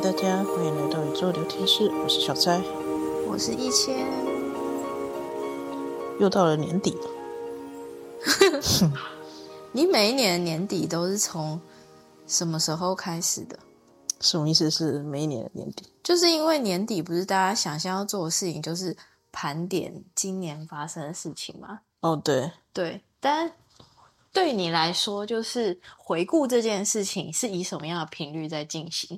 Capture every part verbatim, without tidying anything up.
大家，欢迎来到宇宙聊天室，我是小蔡， 我是一千。 又到了年底了。 你每一年的年底都是从什么时候开始的？ 什么意思？是每一年的年底？ 就是因为年底不是大家想象要做的事情就是盘点今年发生的事情吗？ 哦，对对，但对你来说，就是回顾这件事情是以什么样的频率在进行？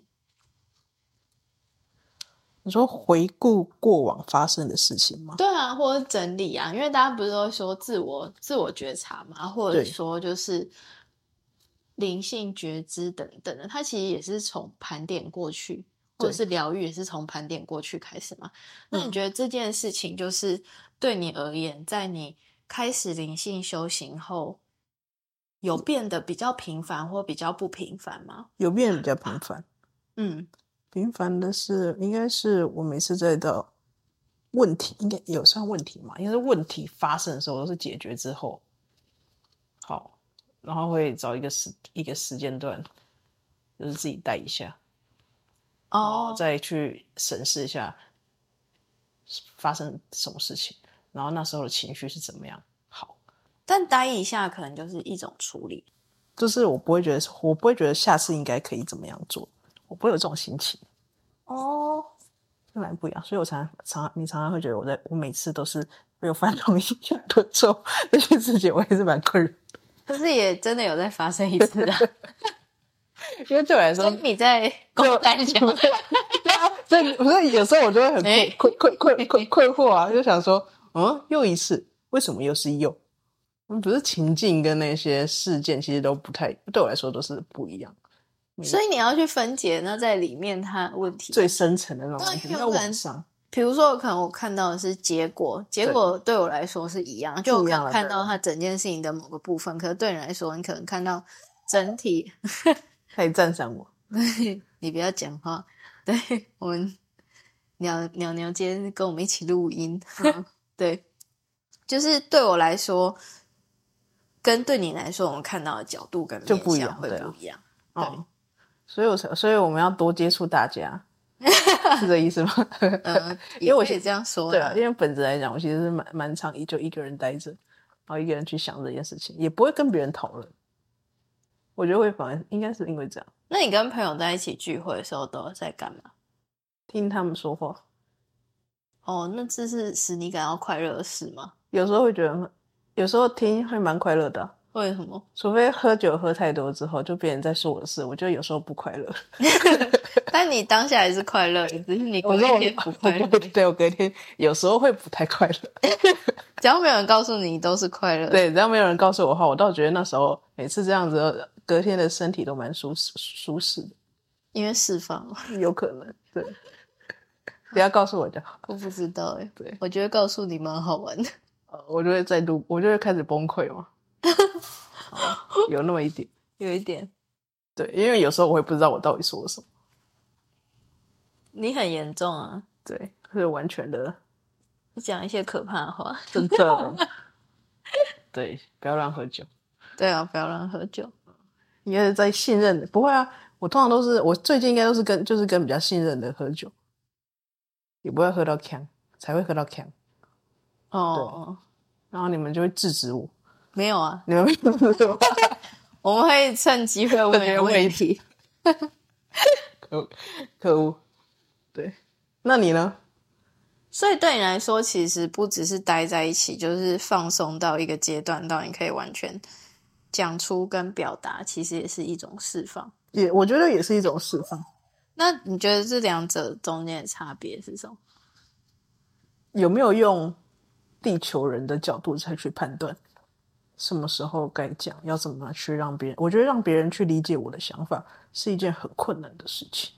你说回顾过往发生的事情吗？ 对啊，或者整理啊，因为大家不是都说自我自我觉察嘛，或者说就是灵性觉知等等的，它其实也是从盘点过去，或者是疗愈也是从盘点过去开始嘛。那你觉得这件事情就是对你而言，在你开始灵性修行后，有变得比较频繁或比较不频繁吗？ 有变得比较频繁。 嗯， 频繁的是，应该是我每次在到问题，应该有算问题嘛？应该是问题发生的时候都是解决之后，好，然后会找一个时一个时间段，就是自己待一下，然后再去审视一下发生什么事情，然后那时候的情绪是怎么样。好， 但待一下可能就是一种处理， 就是我不会觉得，我不会觉得下次应该可以怎么样做，我不会有这种心情。 哦， 就蛮不一样，所以我常常你常常会觉得我在我每次都是没有犯同一样的错，这件事情我也是蛮困扰。 可是也真的有在发生一次啊。 因为对我来说， 你在公单讲， 对啊，所以所以有时候我就会很困困困困困惑啊，就想说，嗯，又一次，为什么又是又？嗯，不是情境跟那些事件其实都不太，对我来说都是不一样。 所以你要去分解那在里面它问题最深层的那种问题要往上。 比如说可能我看到的是结果，结果对我来说是一样，就我可能看到它整件事情的某个部分，可是对你来说你可能看到整体。 可以赞赏我。 你不要讲话。对，我们鸟鸟鸟今天跟我们一起录音。嗯、对，就是对我来说跟对你来说我们看到的角度跟面向会不一样。对、啊哦，所以我所以我们要多接触大家。是这意思吗？ 嗯，因为我也这样说。 对啊，因为本质来讲我其实是蛮蛮常就一个人待着，然后一个人去想这件事情，也不会跟别人讨论。我觉得会反而应该是因为这样。 那你跟朋友在一起聚会的时候都在干嘛？ 听他们说话。 哦，那这是使你感到快乐的事吗？ 有时候会觉得，有时候听会蛮快乐的、啊。 为什么？ 除非喝酒喝太多之后，就别人在说我的事，我觉得有时候不快乐。 但你当下还是快乐，只是你隔天不快乐。 对，我隔天有时候会不太快乐。 只要没有人告诉你都是快乐。 对，只要没有人告诉我的话，我倒觉得那时候每次这样子，隔天的身体都蛮舒适舒适的。 因为释放了。 有可能，对。不要告诉我就好。 我不知道耶。 对， 我觉得告诉你蛮好玩的。 我就会再度，我就会开始崩溃嘛。有那么一点， 有一点。 对，因为有时候我会不知道我到底说了什么。 你很严重啊。 对，是完全的。 你讲一些可怕的话。 真的。对，不要乱喝酒。 对啊，不要乱喝酒。 应该是在信任的，不会啊。我通常都是，我最近应该都是跟就是跟比较信任的喝酒，也不会喝到呛，才会喝到呛。 哦。 然后你们就会制止我。 没有啊， 你们没有制止我。 我们会趁机会问你问题。 可恶，可恶。对，那你呢？ 所以对你来说，其实不只是待在一起，就是放松到一个阶段，到你可以完全讲出跟表达，其实也是一种释放。 也，我觉得也是一种释放。 那你觉得这两者中间的差别是什么？ 有没有用地球人的角度才去判断什么时候该讲，要怎么去让别人？我觉得让别人去理解我的想法是一件很困难的事情。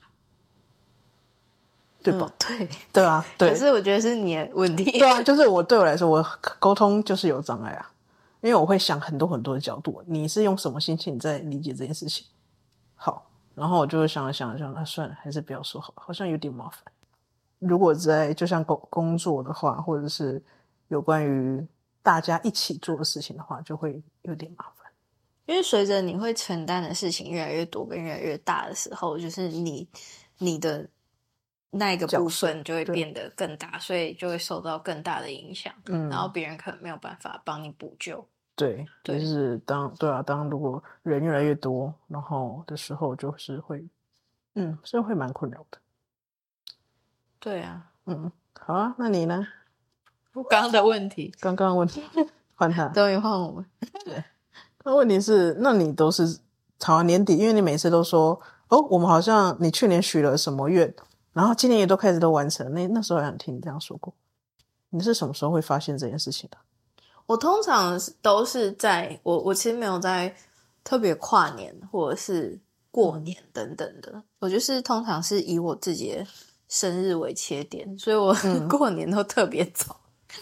对吧？ 嗯、对对啊，对。 可是我觉得是你的问题。 对啊，就是我对我来说，我沟通就是有障碍啊，因为我会想很多很多的角度。你是用什么心情在理解这件事情？好，然后我就会想了想了想，啊，算了，还是不要说好，好像有点麻烦。如果在就像工工作的话，或者是有关于大家一起做的事情的话，就会有点麻烦。 因为随着你会承担的事情越来越多跟越来越大的时候，就是你你的那个部分就会对变得更大，所以就会受到更大的影响， 嗯， 然后别人可能没有办法帮你补救。 对， 对就是当对啊，当如果人越来越多，然后的时候，就是会，嗯，是会蛮困扰的。 对啊， 嗯，好啊，那你呢？ 刚刚的问题， 刚刚问题换他， 终于换我们。 对，那问题是，那你都是好年底，因为你每次都说，哦，我们好像你去年许了什么愿，然后今年也都开始都完成，那那时候好像听你这样说过，你是什么时候会发现这件事情的？ 我通常都是在我我其实没有在特别跨年或者是过年等等的，我就是通常是以我自己的生日为切点，所以我、嗯、过年都特别早。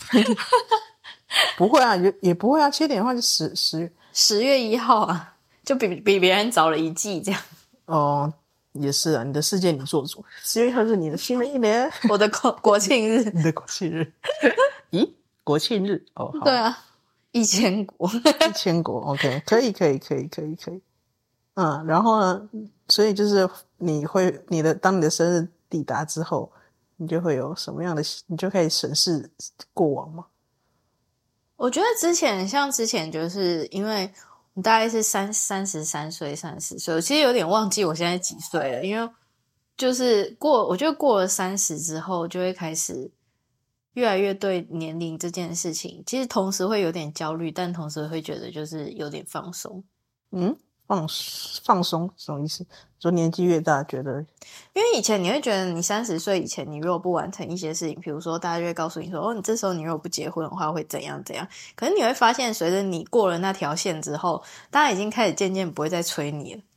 不会啊，也也不会啊，切点的话就十十月十月一号啊，就比比别人早了一季这样。 哦，也是啊，你的世界你做主，十月一号是你的新的一年， 我的国国庆日， 你的国庆日。咦，国庆日哦，好， 对啊，一千国， 一千国 ，OK， 可以，可以，可以，可以，可以。嗯，然后呢，所以就是你会你的当你的生日抵达之后，你就会有什么样的，你就可以审视过往吗？ 我觉得之前像之前就是因为你大概是三三十三岁、三十岁，我其实有点忘记我现在几岁了，因为就是过，我觉得过了三十之后，就会开始越来越对年龄这件事情，其实同时会有点焦虑，但同时会觉得就是有点放松。 嗯，放放松什么意思？说年纪越大，觉得因为以前你会觉得你三十岁以前，你如果不完成一些事情，比如说大家就会告诉你说，哦，你这时候你如果不结婚的话会怎样怎样。可是你会发现，随着你过了那条线之后，大家已经开始渐渐不会再催你了。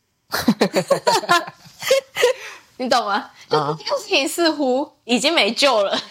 你懂吗？就这件事情似乎已经没救了。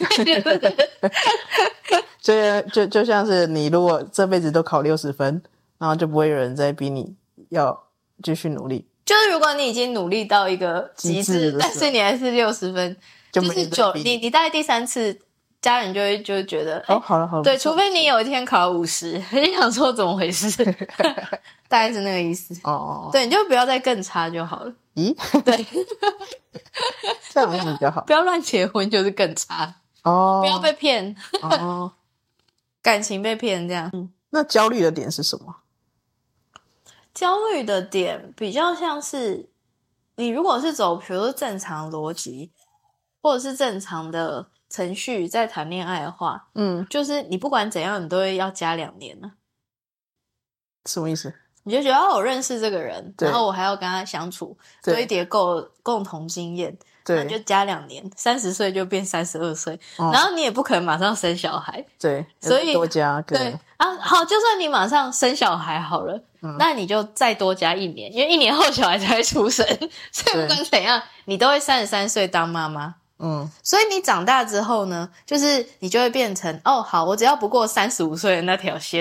就就就像是你如果这辈子都考六十分，然后就不会有人再逼你要继续努力。 就是如果你已经努力到一个极致，但是你还是六十分， 就就是九，你你大概第三次，家人就会就会觉得， 哦，好了好了， 对，除非你有一天考五十，你想说怎么回事，大概是那个意思。 哦， 对，你就不要再更差就好了。 咦， 对， 这样比较好， 不要乱结婚就是更差哦， 不要被骗哦， 感情被骗这样。 嗯，那焦虑的点是什么？ 焦虑的点比较像是你如果是走比如说正常逻辑或者是正常的程序在谈恋爱的话，嗯，就是你不管怎样你都会要加两年呢。 什么意思？ 你就觉得哦，我认识这个人，然后我还要跟他相处，堆叠够共同经验，对，就加两年，三十岁就变三十二岁，然后你也不可能马上生小孩， 对， 所以多加个对啊，好，就算你马上生小孩好了，嗯，那你就再多加一年，因为一年后小孩才会出生，所以不管怎样，你都会三十三岁当妈妈。嗯，所以你长大之后呢，就是你就会变成哦，好，我只要不过三十五岁的那条线。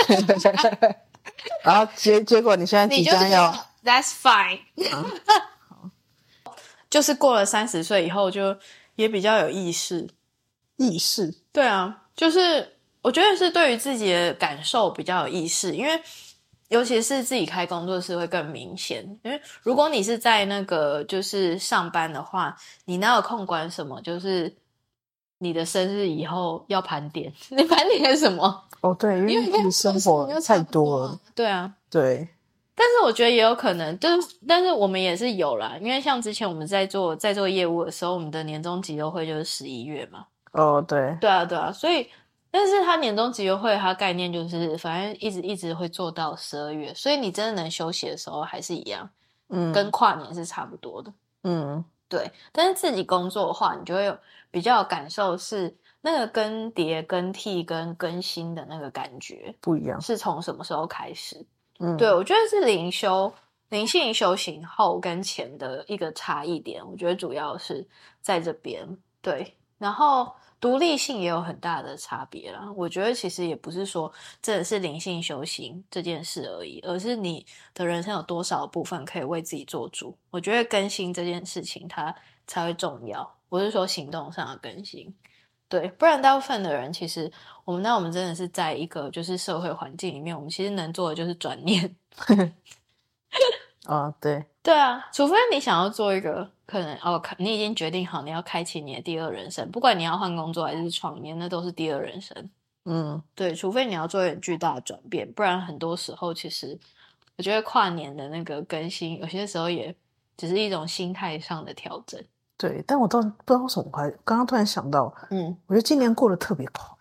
然后结结果你现在即将要 That's fine 、嗯、就是过了三十岁以后就也比较有意识意识对啊，就是我觉得是对于自己的感受比较有意识，因为尤其是自己开工作室会更明显，因为如果你是在那个就是上班的话，你哪有空管什么就是你的生日以后要盘点，你盘点什么？ 哦，对，因为你生活太多了。 对啊， 对。 但是我觉得也有可能，就是但是我们也是有啦，因为像之前我们在做在做业务的时候，我们的年终集优惠就是十一月嘛。 哦，对， 对啊，对啊，所以但是它年终集优惠它概念就是反正一直一直会做到十二月，所以你真的能休息的时候还是一样，嗯，跟跨年是差不多的，嗯，对。但是自己工作的话，你就会有比较有感受是。那个更迭、更替跟更新的那个感觉不一样， 是从什么时候开始？嗯，对，我觉得是灵修、灵性修行后跟前的一个差异点，我觉得主要是在这边。对，然后独立性也有很大的差别啦。我觉得其实也不是说真的是灵性修行这件事而已，而是你的人生有多少部分可以为自己做主。我觉得更新这件事情它才会重要，不是说行动上的更新。对，不然大部分的人其实我们那我们真的是在一个就是社会环境里面，我们其实能做的就是转念。 啊，对对啊，除非你想要做一个可能哦，你已经决定好你要开启你的第二人生，不管你要换工作还是创业，那都是第二人生。 嗯， 对，除非你要做一点巨大的转变，不然很多时候其实我觉得跨年的那个更新，有些时候也只是一种心态上的调整。 对，但我倒不知道为什么，我还刚刚突然想到，嗯，我觉得今年过得特别快。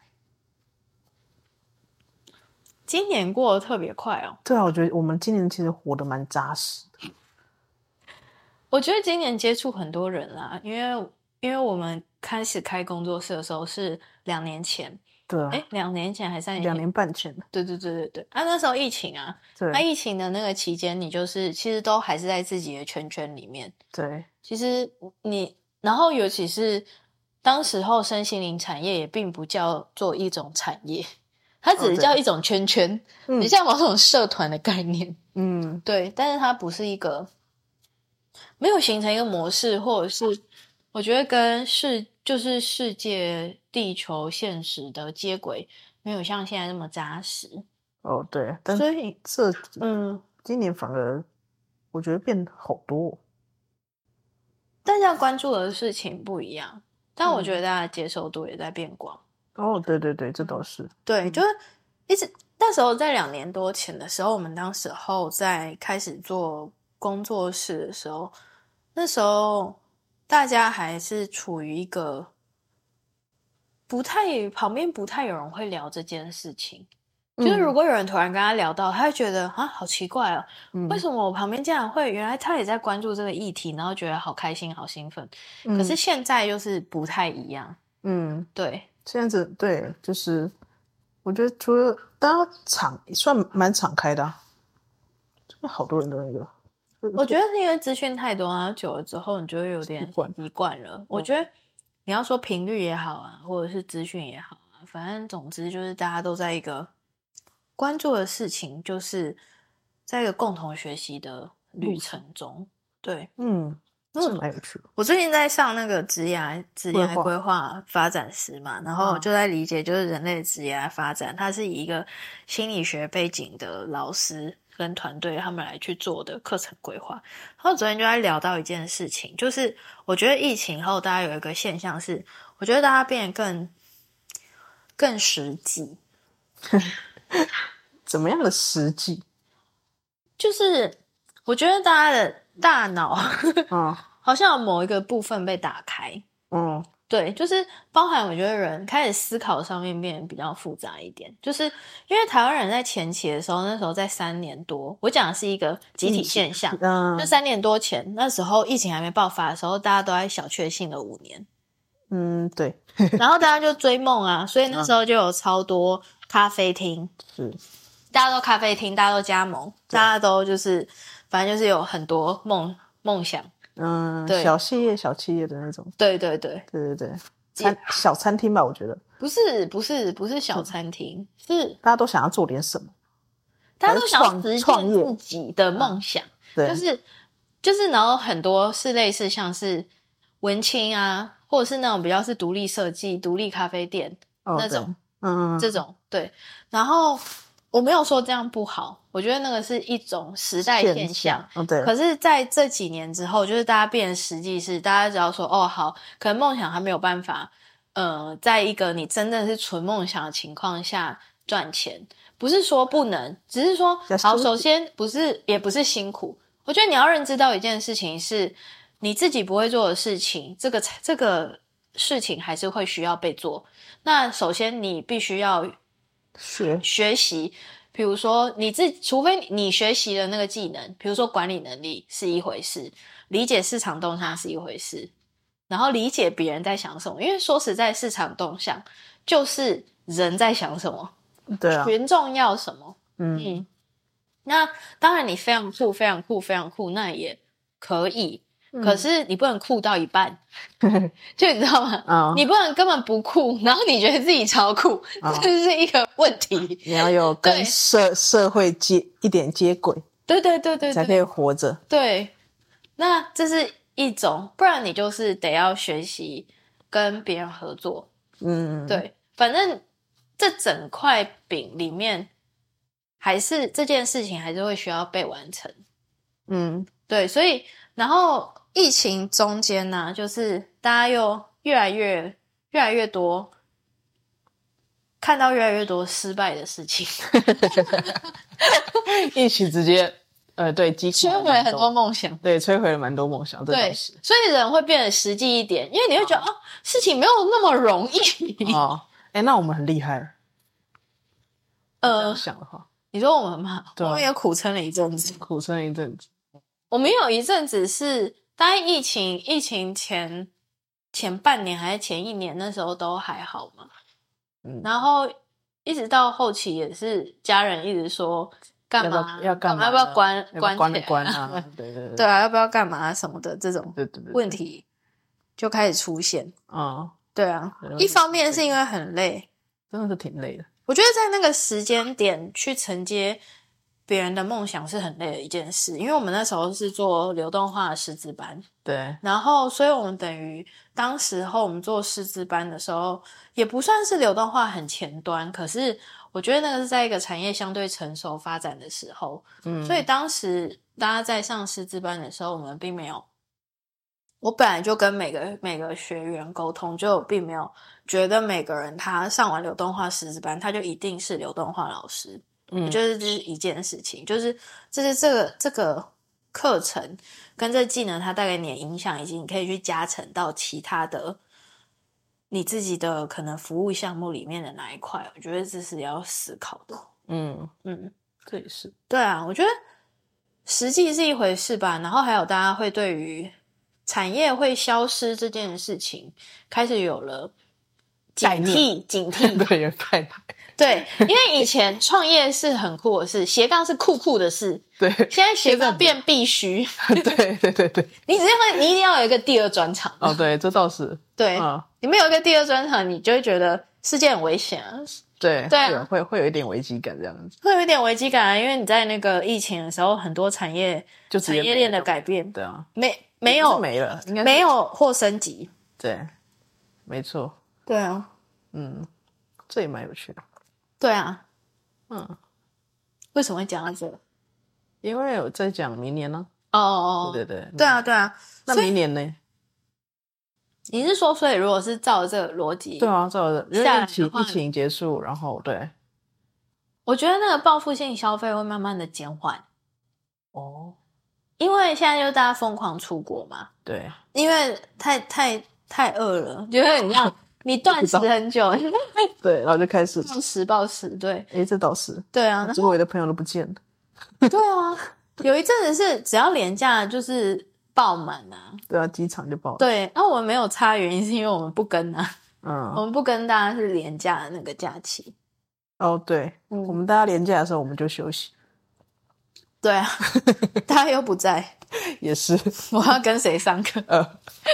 今年过得特别快哦。 对啊，我觉得我们今年其实活得蛮扎实的。 我觉得今年接触很多人啦，因为因为我们开始开工作室的时候是两年前， 对啊， 哎，两年前还是三年前？ 两年半前。 对对对对对，啊，那时候疫情啊， 对， 那疫情的那个期间，你就是其实都还是在自己的圈圈里面。 对， 其实你，然后尤其是当时候身心灵产业也并不叫做一种产业。它只是叫一种圈圈，哦，你像某种社团的概念，嗯，对，但是它不是一个没有形成一个模式，或者是我觉得跟世就是世界、地球、现实的接轨，没有像现在那么扎实。 哦，对，但所以这嗯，今年反而我觉得变好多， 大家关注的事情不一样，但我觉得大家的接受度也在变广。 哦，对对对，这倒是。 对，就是一直那时候在两年多前的时候，我们当时候在开始做工作室的时候，那时候大家还是处于一个不太旁边不太有人会聊这件事情。就是如果有人突然跟他聊到，他会觉得啊，好奇怪哦，嗯，为什么我旁边竟然会原来他也在关注这个议题，然后觉得好开心、好兴奋。嗯，可是现在就是不太一样。嗯，对。 现在子对，就是我觉得除了大家敞算蛮敞开的，啊，好多人都那个。 我觉得是因为资讯太多啊，久了之后你就会有点习惯了。嗯，我觉得你要说频率也好啊，或者是资讯也好啊，反正总之就是大家都在一个关注的事情，就是在一个共同学习的旅程中。对，嗯。 是蛮有趣的。 我最近在上那个职涯职涯规划发展师嘛，然后就在理解就是人类的职涯发展，它是以一个心理学背景的老师跟团队他们来去做的课程规划。然后昨天就在聊到一件事情，就是我觉得疫情后大家有一个现象是，我觉得大家变得更更实际。 怎么样的实际？ 就是我觉得大家的大脑嗯，好像有某一个部分被打开。嗯，对，就是包含我觉得人开始思考上面变得比较复杂一点，就是因为台湾人在前期的时候，那时候在三年多，我讲的是一个集体现象，嗯，就三年多前那时候疫情还没爆发的时候，大家都在小确幸了五年。 嗯，对。 然后大家就追梦啊，所以那时候就有超多咖啡厅，是，大家都咖啡厅，大家都加盟，大家都就是反正就是有很多梦梦想。 嗯，对，小企业小企业的那种。 对对对对对对，餐小餐厅吧，我觉得不是不是不是小餐厅，是大家都想要做点什么， 大家都想要实现自己的梦想。对，就是就是然后很多是类似像是文青啊，或者是那种比较是独立设计独立咖啡店，哦，那种嗯这种对。然后我没有说这样不好，我觉得那个是一种时代现象。现象哦，对。可是在这几年之后，就是大家变得实际是，大家只要说哦好，可能梦想还没有办法，呃，在一个你真的是纯梦想的情况下赚钱，不是说不能，只是说好，首先不是也不是辛苦。我觉得你要认知到一件事情是，你自己不会做的事情，这个这个事情还是会需要被做。那首先你必须要学学习，比如说你自除非你学习的那个技能，比如说管理能力是一回事，理解市场动向是一回事，然后理解别人在想什么。因为说实在，市场动向就是人在想什么，对啊，群众要什么。嗯嗯，那当然你非常酷非常酷非常酷那也可以，嗯，可是你不能酷到一半就你知道吗，哦，你不能根本不酷然后你觉得自己超酷，哦，这是一个问题。 你要有跟社社会接一点接轨， 对对对 对, 对， 才可以活着。 对，那这是一种，不然你就是得要学习跟别人合作。嗯，对，反正这整块饼里面还是这件事情还是会需要被完成。 嗯，对，所以然后疫情中间呢、啊，就是大家又越来越越来越多看到越来越多失败的事情， 疫情直接呃对击摧毁很多梦想， 对，摧毁了蛮多梦想， 对，所以人会变得实际一点，因为你会觉得哦，事情没有那么容易哦。哎，那我们很厉害。呃，想的话， 你说我们嘛， 对啊、 我们也苦撑了一阵子， 苦撑了一阵子。 我们有一阵子是大概疫情疫情前前半年还是前一年，那时候都还好嘛。嗯，然后一直到后期也是家人一直说干嘛要干嘛， 要不要关要不要关起来关啊？对对对， 对啊，要不要干嘛什么的这种对对对问题就开始出现。 嗯， 对啊，一方面是因为很累， 真的是挺累的。 我觉得在那个时间点去承接别人的梦想是很累的一件事，因为我们那时候是做流动化的师资班， 对， 然后所以我们等于当时候我们做师资班的时候也不算是流动化很前端，可是我觉得那个是在一个产业相对成熟发展的时候，嗯，所以当时大家在上师资班的时候，我们并没有，我本来就跟每个每个学员沟通，就并没有觉得每个人他上完流动化师资班他就一定是流动化老师，嗯，我觉得这是一件事情，就是这是这个这个课程跟这技能它带给你的影响，以及你可以去加成到其他的你自己的可能服务项目里面的哪一块，我觉得这是要思考的。 嗯嗯，这也是。 对啊，我觉得实际是一回事吧，然后还有大家会对于产业会消失这件事情开始有了警惕警惕对，有概念。 对，因为以前创业是很酷的事，斜杠是酷酷的事， 对， 现在斜杠变必须。 对对对对， 你只会你一定要有一个第二专场。 哦，对，这倒是。 对，嗯、你没有一个第二专场，你就会觉得世界很危险啊。 对对啊， 会会有一点危机感这样子， 会有一点危机感啊，因为你在那个疫情的时候，很多产业就产业链的改变， 对啊， 没没有没了，应该没有或升级， 对，没错， 对啊， 嗯，这也蛮有趣的， 对啊， 嗯， 为什么会讲到这个？ 因为有在讲明年呢、 啊，哦哦哦， 对对对， 对啊对啊， 那明年呢？ 你是说，所以如果是照这个逻辑， 对啊，照着，因为疫情疫情结束，然后对， 我觉得那个报复性消费会慢慢的减缓。 哦， 因为现在就大家疯狂出国嘛， 对， 因为太太太饿了，就是你让你断食很久， 对，然后就开始暴食暴食，对， 诶，这倒是， 对啊， 周围的朋友都不见了， 对啊，有一阵子是只要连假就是爆满啊， 对啊，机场就爆了， 对，那我们没有差，原因是因为我们不跟啊， 嗯， 我们不跟大家是连假的那个假期， 哦，对，嗯、我们大家连假的时候我们就休息。 对啊，大家又不在， 也是， 我要跟谁上课？呃，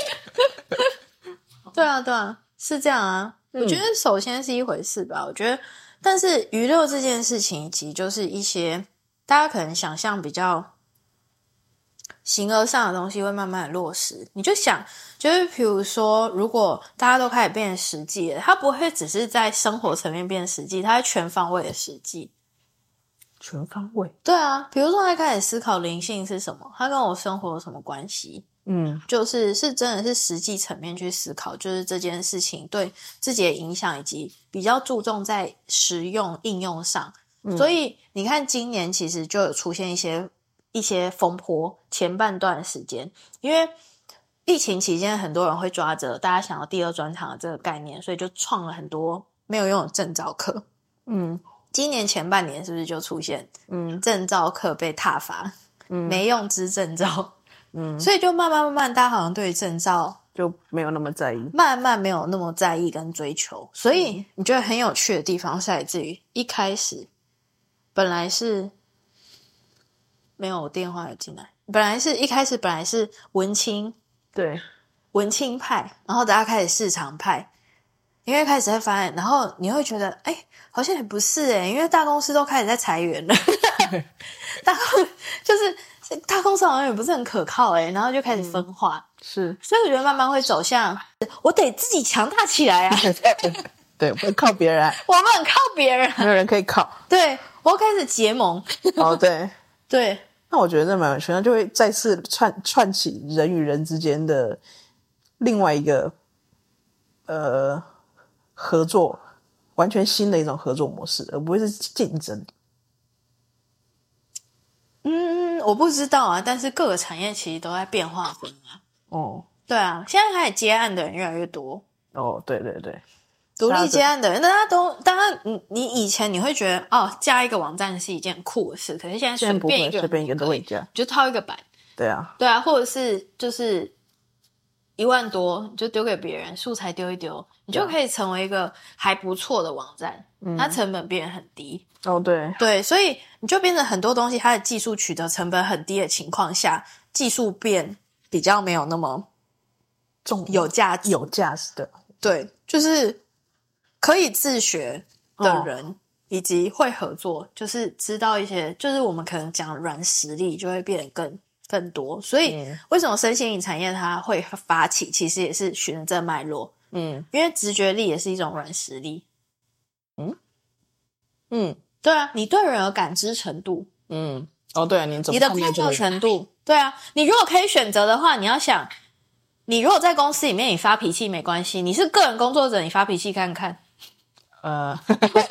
对啊，对啊，是这样啊。嗯、我觉得首先是一回事吧。我觉得，但是娱乐这件事情，以及就是一些大家可能想象比较形而上的东西，会慢慢的落实。你就想，就是比如说，如果大家都开始变实际了，它不会只是在生活层面变实际，它会全方位的实际。 全方位， 对啊，比如说他开始思考灵性是什么，它跟我生活有什么关系？嗯，就是是真的是实际层面去思考，就是这件事情对自己的影响，以及比较注重在实用应用上。嗯、所以你看，今年其实就有出现一些一些风波，前半段时间，因为疫情期间，很多人会抓着大家想要第二专场的这个概念，所以就创了很多没有用的证照课。嗯。今年前半年是不是就出现嗯证照课被挞伐，嗯没用之证照，嗯所以就慢慢慢慢大家好像对证照就没有那么在意， 慢慢没有那么在意跟追求，所以你觉得很有趣的地方是来自于一开始本来是没有电话有进来，本来是一开始本来是文青， 对文青派，然后大家开始市场派。因为开始在发现，然后你会觉得，哎，好像也不是哎，因为大公司都开始在裁员了，大公就是大公司好像也不是很可靠哎，然后就开始分化， 嗯、是， 所以我觉得慢慢会走向，我得自己强大起来啊， 对，不能靠别人， 我们很靠别人， 没有人可以靠， 对我开始结盟， 哦，对对， 那我觉得这蛮有趣，那就会再次串串起人与人之间的另外一个呃合作，完全新的一种合作模式，而不会是竞争。 嗯，我不知道啊，但是各个产业其实都在变化中啊。 哦， 对啊，现在开始接案的人越来越多。 哦，对对对， 独立接案的人，大家都，当然，你你以前你会觉得哦，架一个网站是一件酷的事，可是现在随便一个随便一个都会架， 就套一个版。 对啊， 对啊，或者是就是一万多，你就丢给别人，素材丢一丢，你就可以成为一个还不错的网站，嗯、它成本变得很低。 哦，对对，所以你就变成很多东西，它的技术取得成本很低的情况下，技术变比较没有那么重有价值， 有价值的。 对，就是可以自学的人、哦、以及会合作，就是知道一些，就是我们可能讲软实力就会变得更更多。所以、嗯、为什么身心灵产业它会发起，其实也是循着这脉络。嗯，因为直觉力也是一种软实力。嗯嗯，对啊，你对人的感知程度， 嗯，哦，对啊，你怎么你的快乐程度，对啊，你如果可以选择的话，你要想，你如果在公司里面你发脾气没关系，你是个人工作者，你发脾气看看。呃，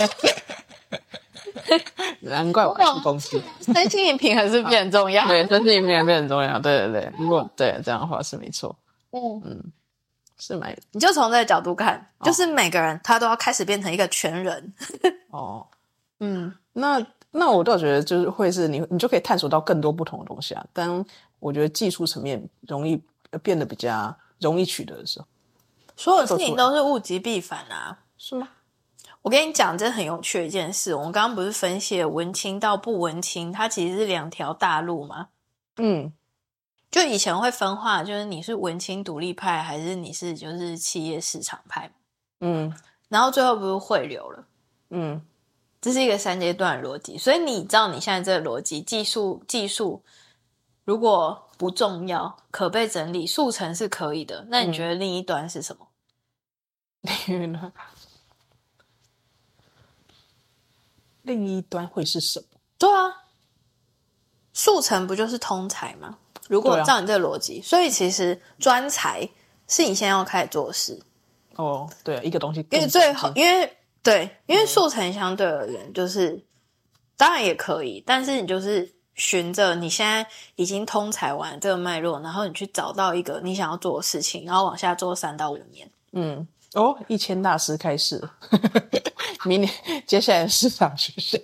难怪我去公司。 身心灵平衡是变很重要， 对，身心灵平衡变很重要，对对对。如果对这样的话是没错，嗯嗯，是蛮。 你就从这个角度看，哦、就是每个人他都要开始变成一个全人。 哦，嗯，那那我倒觉得就是会是你，你就可以探索到更多不同的东西啊。但我觉得技术层面容易变得比较容易取得的时候， 所有事情都是物极必反啊， 是吗？ 我跟你讲，这很有趣的一件事。我们刚刚不是分析了文青到不文青，它其实是两条大路嘛。嗯，就以前会分化，就是你是文青独立派，还是你是就是企业市场派。嗯，然后最后不是汇流了。嗯，这是一个三阶段的逻辑。所以你知道你现在这个逻辑，技术技术如果不重要，可被整理，速成是可以的。那你觉得另一端是什么？ 另一端。另一端会是什么？ 对啊，速成不就是通才吗？如果照你这个逻辑、啊、所以其实专才是你现在要开始做的事。 哦，对、啊，一个东西因为最好，因为对，因为速成相对而言就是、嗯、当然也可以，但是你就是循着你现在已经通才完这个脉络，然后你去找到一个你想要做的事情，然后往下做三到五年。 嗯，哦，一千大师开始了。明年接下来的市场趋势。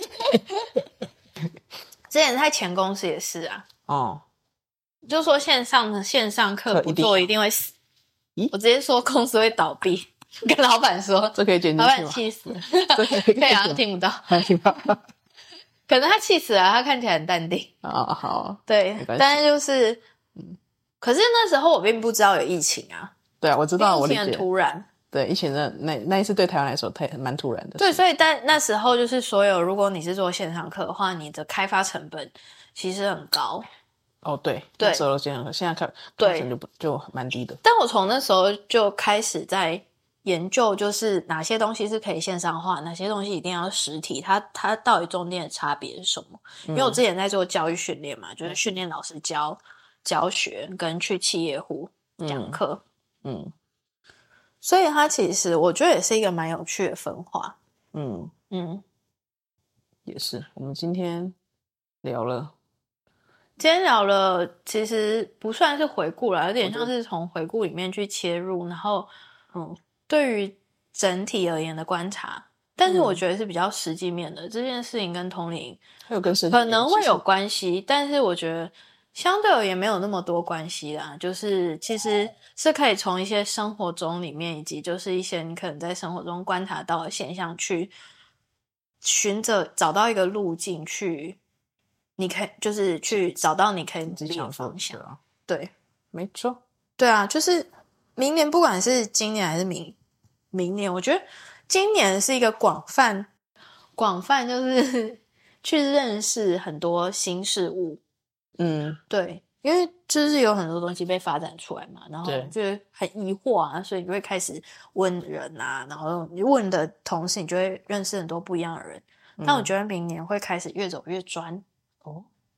之前在前公司也是啊。哦，就说线上的线上课不做一定会死。我直接说公司会倒闭，跟老板说， 这可以剪进去吗？ 老板气死了。可以啊，听不到，听不到。可能他气死了，他看起来很淡定。 啊、哦，好。 对，但是就是，嗯，可是那时候我并不知道有疫情啊。 对啊，我知道，我理解。 疫情很突然。 对，疫情的那那一次对台湾来说太蛮突然的。 对，所以但那时候就是所有，如果你是做线上课的话，你的开发成本其实很高。 哦，对， 对， 那时候线上课，现在看课程就不就蛮低的。 但我从那时候就开始在研究，就是哪些东西是可以线上化，哪些东西一定要实体，它它到底中间的差别是什么？嗯、因为我之前在做教育训练嘛，就是训练老师教教学跟去企业户讲课，嗯。嗯，所以它其实我觉得也是一个蛮有趣的分化。 嗯嗯，也是。我们今天聊了， 今天聊了，其实不算是回顾啦，有点像是从回顾里面去切入，然后嗯，对于整体而言的观察，但是我觉得是比较实际面的、嗯、这件事情跟通灵还有跟身可能会有关系，但是我觉得相对而言没有那么多关系啦，就是其实是可以从一些生活中里面，以及就是一些你可能在生活中观察到的现象去循着找到一个路径去，你可以就是去找到你可以努力的方向。啊、对， 没错， 对啊，就是明年不管是今年还是明明年，我觉得今年是一个广泛广泛就是去认识很多新事物。嗯，对，因为就是有很多东西被发展出来嘛，然后就很疑惑啊，所以你就会开始问人啊，然后你问的同时，你就会认识很多不一样的人。嗯、但我觉得明年会开始越走越专。哦，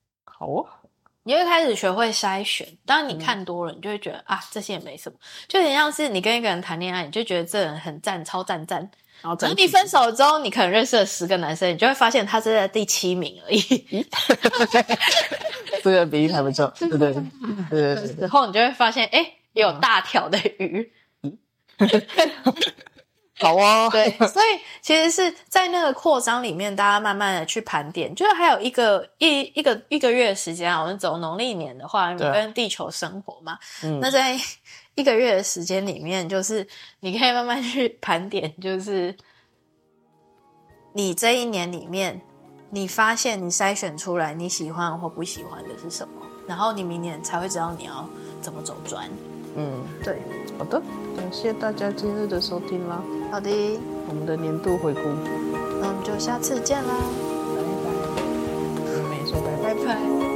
好哦。 你会开始学会筛选，当你看多了，你就会觉得、嗯、啊，这些也没什么，就很像是你跟一个人谈恋爱，你就觉得这人很赞，超赞赞，然后你分手之后，你可能认识了十个男生，你就会发现他是在第七名而已。 这个比喻还不错，对对对对对。 之后你就会发现，哎，有大条的鱼。嗯好啊、哦， 对，所以其实是在那个扩张里面，大家慢慢的去盘点，就是还有一个一一个一个月的时间啊，我们走农历年的话，你跟地球生活嘛，嗯，那在一个月的时间里面，就是你可以慢慢去盘点，就是你这一年里面，你发现你筛选出来你喜欢或不喜欢的是什么，然后你明年才会知道你要怎么走专。嗯，对， 好的，感谢大家今日的收听啦。 好的， 我们的年度回顾， 那我们就下次见啦， 拜拜。你没说拜拜。 拜拜。